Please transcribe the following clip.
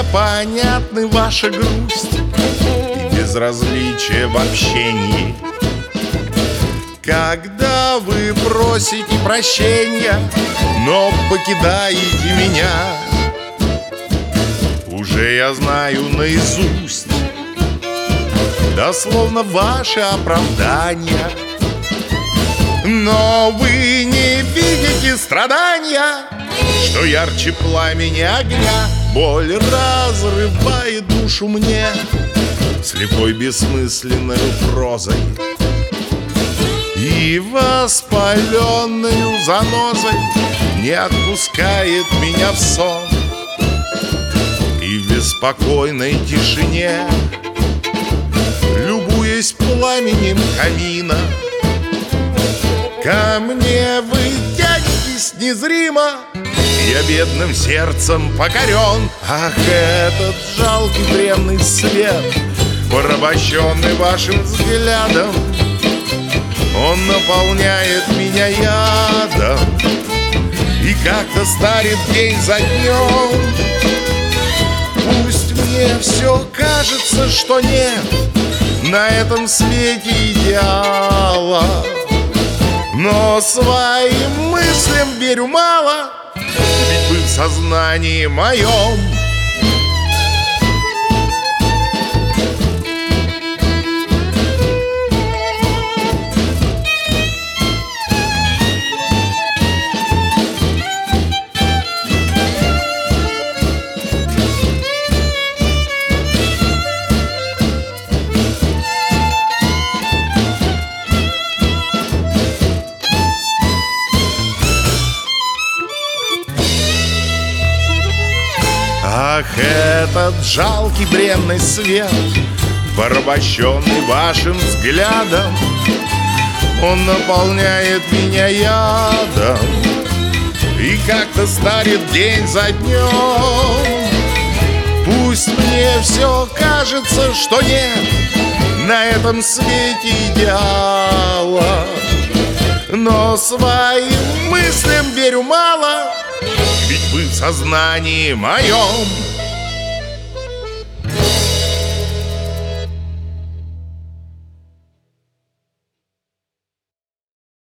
понятны ваша грусть и безразличие в общении. Когда вы просите прощения, но покидаете меня, уже я знаю наизусть дословно ваши оправдания. Но вы не видите страдания, что ярче пламени огня. Боль разрывает душу мне слепой бессмысленной прозой и воспаленную занозой не отпускает меня в сон. И в беспокойной тишине, любуясь пламенем камина, ко мне вы тянетесь незримо. Я бедным сердцем покорен. Ах, этот жалкий бренный свет, порабощенный вашим взглядом, он наполняет меня ядом и как-то старит день за днем. Пусть мне все кажется, что нет на этом свете идеала, но своим мыслям верю мало, ведь вы в сознании моем. Ах, этот жалкий бренный свет, порабощенный вашим взглядом, он наполняет меня ядом и как-то старит день за днем. Пусть мне все кажется, что нет на этом свете идеала, но своим мыслям верю мало, ведь вы в сознании моем.